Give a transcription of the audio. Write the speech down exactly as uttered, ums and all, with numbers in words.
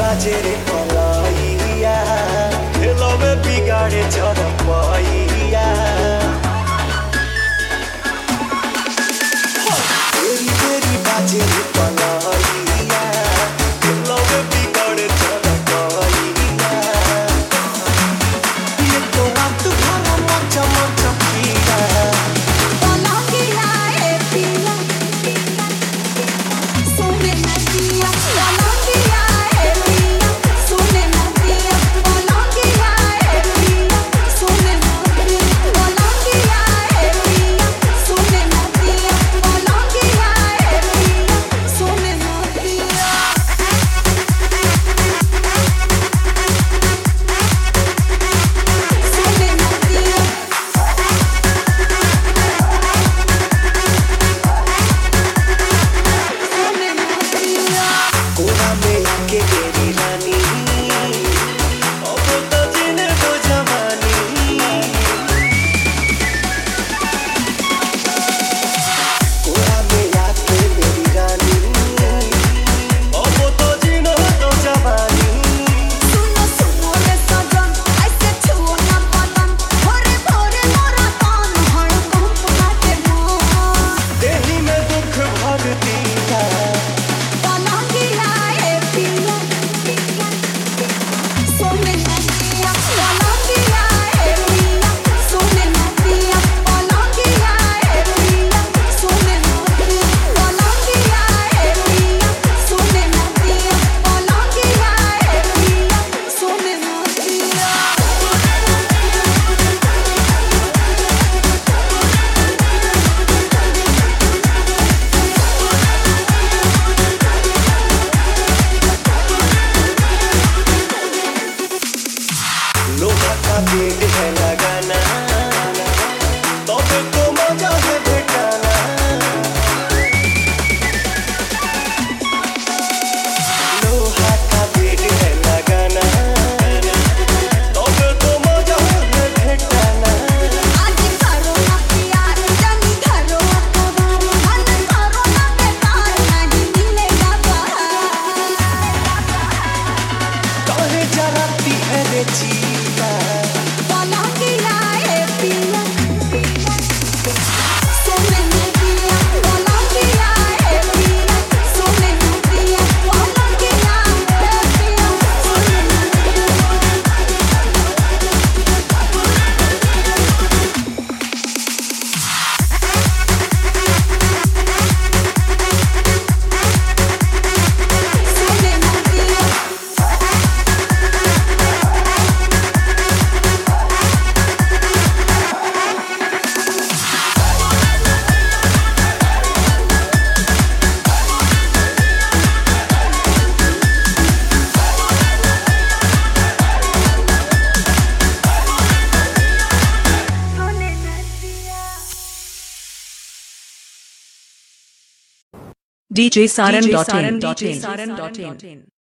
बाजे रे पलाइया खेलो में बिगाड़े चरपैया तेरी तेरी बाजे रे पलाइया खेलो में बिगाड़े चरपैया ये तो रात भर मचा मचा पिया पलंगिया ए पिया सोने न दिया पलंगिया ए पिया सोने न दिया पलंगिया ए पिया सोने न दिया पलंगिया ए पिया सोने न दिया पलंगिया ए पिया सोने न दिया सोने न दिया सोने न दिया कोना में आके तेरी रानी अब तो जीने दो जवानी कोना में आके मेरी रानी अब तो जीने दो जवानी सुनो सुनो रे सजन ऐसे छुओ ना पलंग भोरे भोरे मोरा कान हड़कंप काटे मन देही में दुख भर दिया पलंगिया ए पिया सोने न दिया पलंगिया ए पिया सोने न दिया पलंगिया ए पिया सोने न दिया पलंगिया ए पिया सोने न दिया पलंगिया ए पिया सोने न दिया लोहा का बेड है लगाना तब तो मजा है भेटाना लोहा का बेड है लगाना तब तो मजा है भेटाना आज करो ना प्यार जानी करो अखबार मन करो ना बेकार नहीं मिलेगा बाहर काहे जराती है रे जीता पलंगिया ए पिया सोने न दिया पलंगिया ए पिया सोने न दिया पलंगिया ए पिया सोने न दिया सोने न दिया सोने न दिया D J Saran dot in.